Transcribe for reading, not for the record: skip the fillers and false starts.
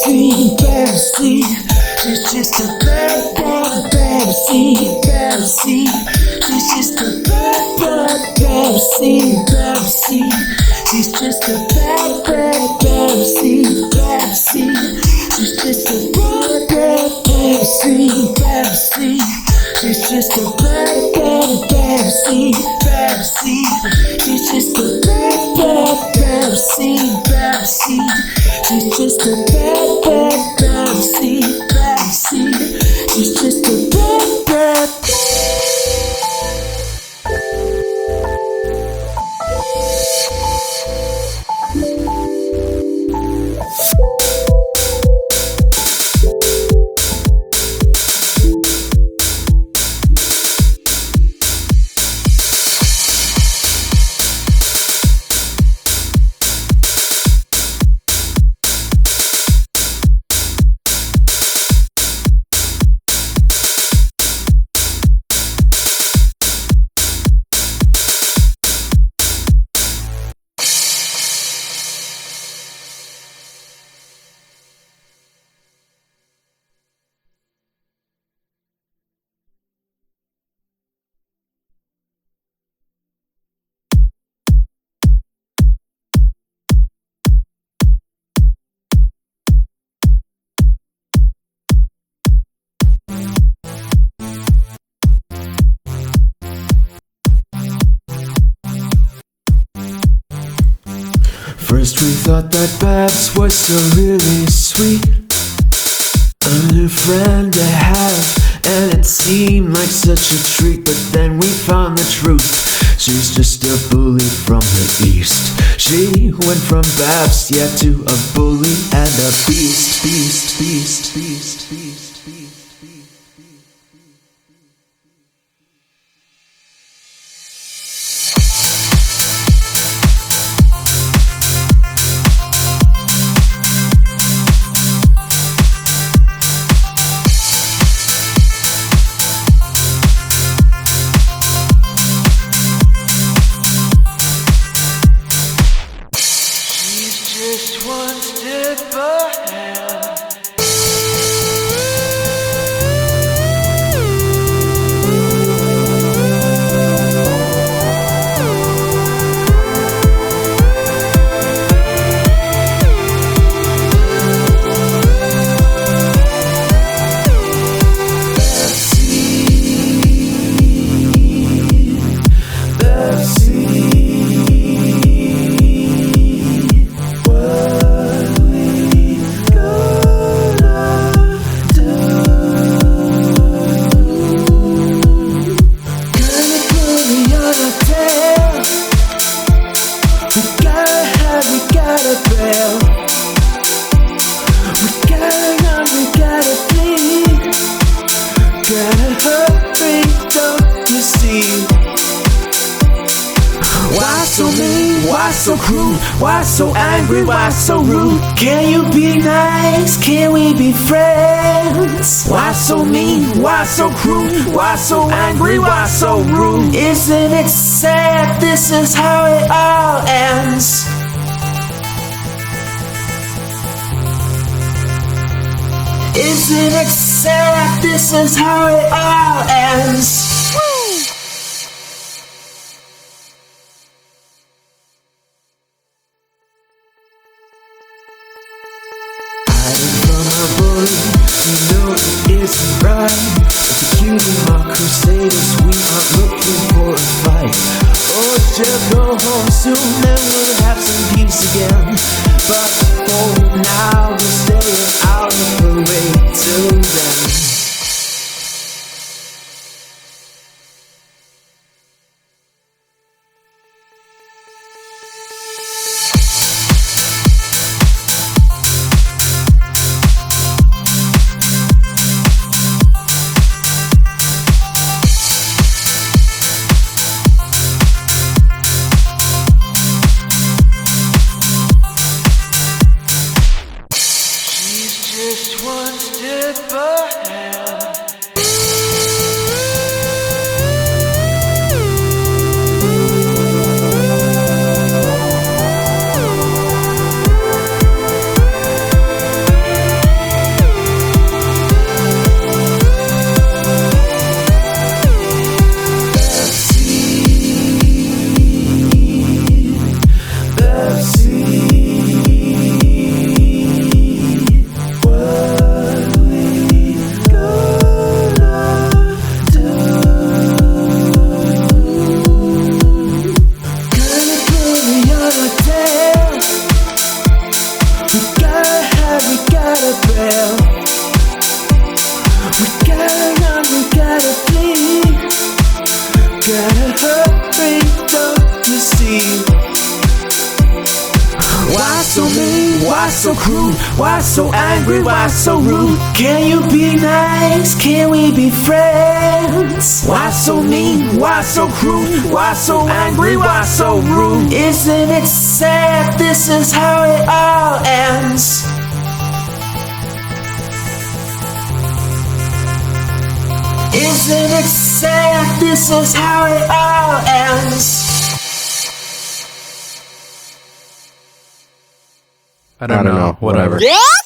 dream fantasy. She's just a bad, bad fantasy, fantasy. She's just a bad, bad fantasy, fantasy. She's just a bad, bad fantasy, fantasy. She's just a bad, bad fantasy, fantasy. She's just a bad, bad fantasy, fantasy. She's just a bad, bad fantasy, fantasy. She's just a bad, bad fantasy, fantasy. She's just a bad, bad. First we thought that Babs was so really sweet, a new friend to have, and it seemed like such a treat. But then we found the truth, she's just a bully from the east. She went from Babs, yeah, to a bully and a beast, beast, beast, beast, beast, beast, beast. Just one step ahead. Why so mean? Why so cruel? Why so angry? Why so rude? Can you be nice? Can we be friends? Why so mean? Why so cruel? Why so angry? Why so rude? Isn't it sad? This is how it all ends. Isn't it sad? This is how it all ends. From a bully, we know it isn't right. Executing our crusaders, we aren't looking for a fight. Oh, just go home soon and we'll have some peace again. But for now, we'll stay out of the way till then. Just one step ahead. gonna tell. We gotta bail. We gotta run, we gotta flee. Gotta hurry, don't you see? Why so mean? Why so cruel? Why so angry? Why so rude? Can you be nice? Can we be friends? Why so mean? Why so cruel? Why so angry? Why so rude? Isn't it sad? This is how it all ends. Isn't it sad? This is how it all ends. I don't know. Whatever. Yeah?